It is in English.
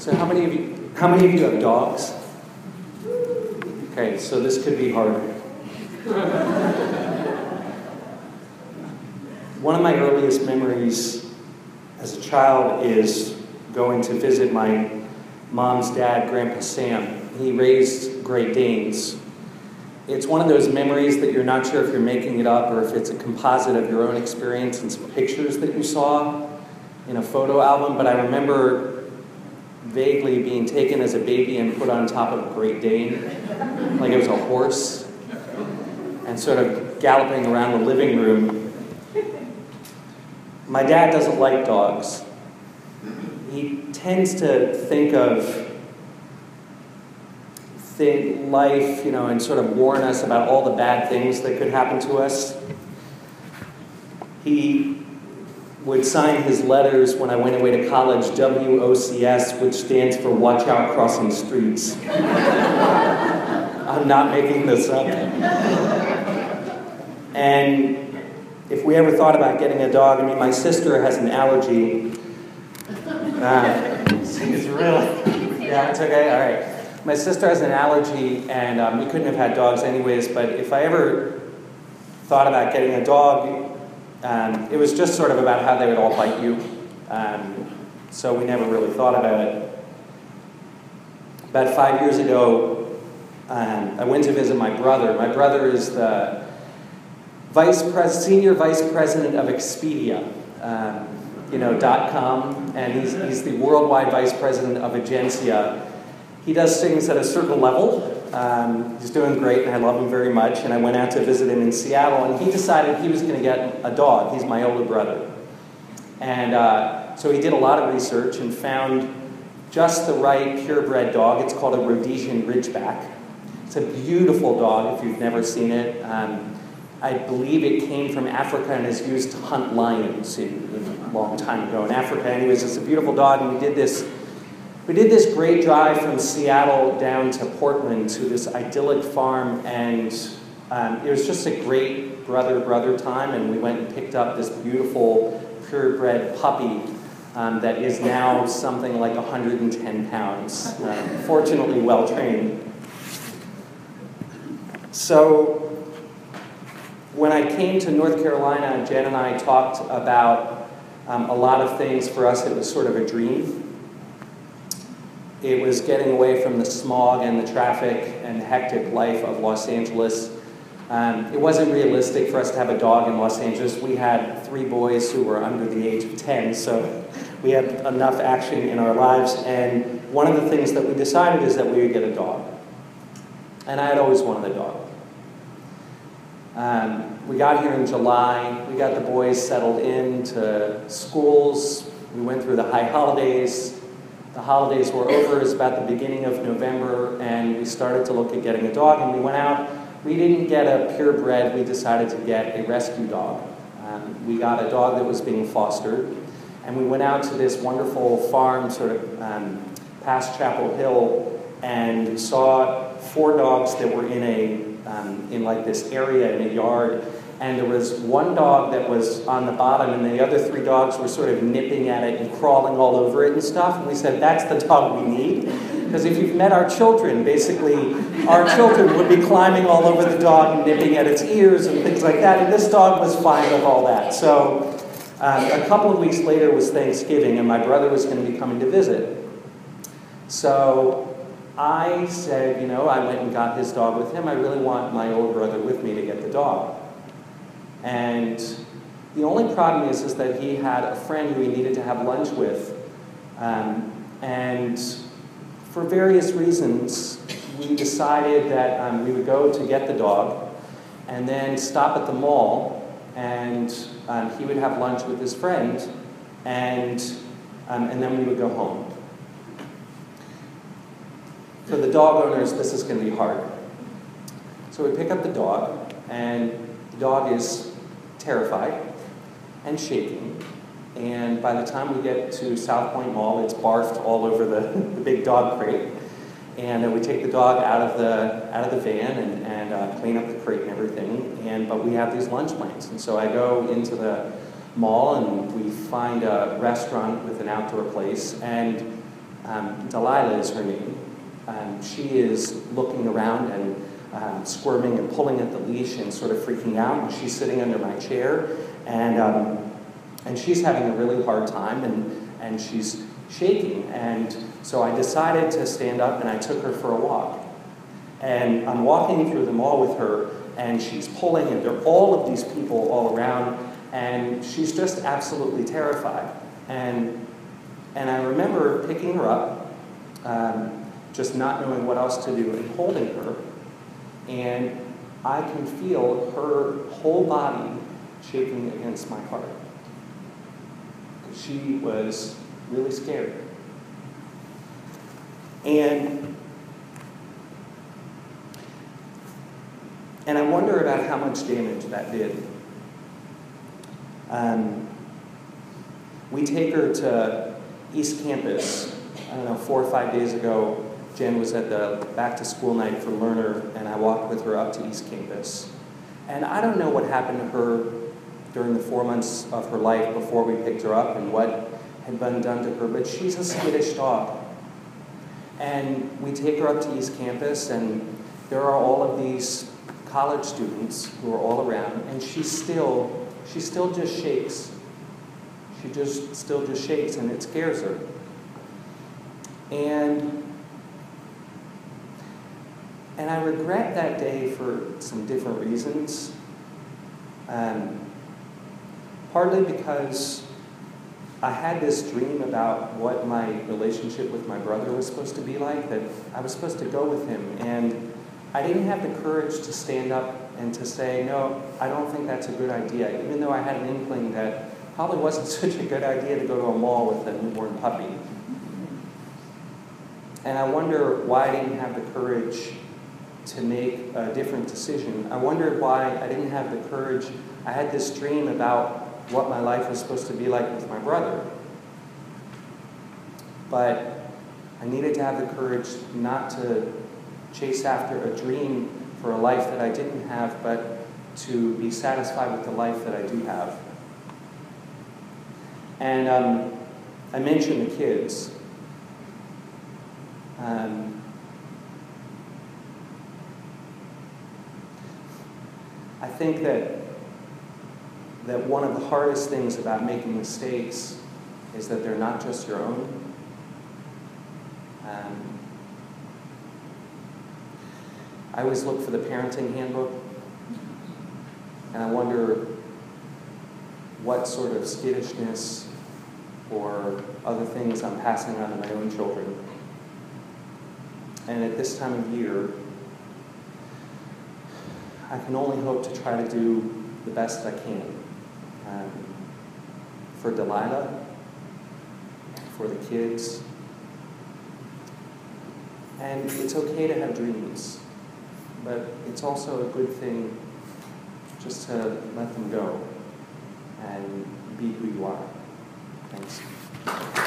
So how many of you have dogs? Okay, so this could be harder. One of my earliest memories as a child is going to visit my mom's dad, Grandpa Sam. He raised Great Danes. It's one of those memories that you're not sure if you're making it up or if it's a composite of your own experience and some pictures that you saw in a photo album, but I remember vaguely being taken as a baby and put on top of a Great Dane, like it was a horse, and sort of galloping around the living room. My dad doesn't like dogs. He tends to think of life, and sort of warn us about all the bad things that could happen to us. He would sign his letters when I went away to college, WOCS, which stands for Watch Out Crossing Streets. I'm not making this up. And if we ever thought about getting a dog, my sister has an allergy. It's really, yeah, it's okay, all right. My sister has an allergy, and we couldn't have had dogs anyways, but if I ever thought about getting a dog, it was just sort of about how they would all bite you. So we never really thought about it. About 5 years ago, I went to visit my brother. My brother is the senior vice president of Expedia, .com, and he's the worldwide vice president of Agencia. He does things at a certain level. He's doing great, and I love him very much. And I went out to visit him in Seattle, and he decided he was going to get a dog. He's my older brother. And so he did a lot of research and found just the right purebred dog. It's called a Rhodesian Ridgeback. It's a beautiful dog if you've never seen it. I believe it came from Africa and is used to hunt lions a long time ago in Africa. Anyways, it's a beautiful dog, and we did this great drive from Seattle down to Portland to this idyllic farm, and it was just a great brother time, and we went and picked up this beautiful purebred puppy that is now something like 110 pounds, fortunately well-trained. So when I came to North Carolina, Jen and I talked about a lot of things. For us, it was sort of a dream. It was getting away from the smog and the traffic and hectic life of Los Angeles. It wasn't realistic for us to have a dog in Los Angeles. We had 3 boys who were under the age of 10, so we had enough action in our lives. And one of the things that we decided is that we would get a dog. And I had always wanted a dog. We got here in July. We got the boys settled into schools. We went through the high holidays. The holidays were over. It was about the beginning of November, and we started to look at getting a dog, and we went out. We didn't get a purebred. We decided to get a rescue dog. We got a dog that was being fostered, and we went out to this wonderful farm sort of past Chapel Hill and saw 4 dogs that were in like this area in a yard. And there was one dog that was on the bottom, and the other 3 dogs were sort of nipping at it and crawling all over it and stuff. And we said, that's the dog we need. Because if you've met our children, basically, our children would be climbing all over the dog and nipping at its ears and things like that. And this dog was fine with all that. So a couple of weeks later was Thanksgiving, and my brother was going to be coming to visit. So I said, I went and got his dog with him. I really want my older brother with me to get the dog. And the only problem is that he had a friend who he needed to have lunch with. And for various reasons, we decided that we would go to get the dog and then stop at the mall, and he would have lunch with his friend, and then we would go home. For the dog owners, this is going to be hard. So we pick up the dog, and the dog is terrified and shaking. And by the time we get to South Point Mall, it's barfed all over the big dog crate. And then we take the dog out of the van and clean up the crate and everything. But we have these lunch plans. And so I go into the mall, and we find a restaurant with an outdoor place. And Delilah is her name. She is looking around and squirming and pulling at the leash and sort of freaking out. And she's sitting under my chair, and she's having a really hard time, and she's shaking. And so I decided to stand up, and I took her for a walk. And I'm walking through the mall with her, and she's pulling, and there are all of these people all around, and she's just absolutely terrified. And I remember picking her up, just not knowing what else to do, and holding her, and I can feel her whole body shaking against my heart. She was really scared. And I wonder about how much damage that did. We take her to East Campus. I don't know, 4 or 5 days ago, Jen was at the back-to-school night for Learner, and I walked with her up to East Campus. And I don't know what happened to her during the 4 months of her life before we picked her up and what had been done to her, but she's a skittish dog. And we take her up to East Campus, and there are all of these college students who are all around, and she still just shakes. She still just shakes, and it scares her. And I regret that day for some different reasons. Partly because I had this dream about what my relationship with my brother was supposed to be like, that I was supposed to go with him, and I didn't have the courage to stand up and to say, no, I don't think that's a good idea, even though I had an inkling that probably wasn't such a good idea to go to a mall with a newborn puppy. And I wonder why I didn't have the courage to make a different decision. I wondered why I didn't have the courage. I had this dream about what my life was supposed to be like with my brother. But I needed to have the courage not to chase after a dream for a life that I didn't have, but to be satisfied with the life that I do have. And I mentioned the kids. I think that one of the hardest things about making mistakes is that they're not just your own. I always look for the parenting handbook, and I wonder what sort of skittishness or other things I'm passing on to my own children. And at this time of year, I can only hope to try to do the best I can. For Delilah, for the kids. And it's okay to have dreams, but it's also a good thing just to let them go and be who you are. Thanks.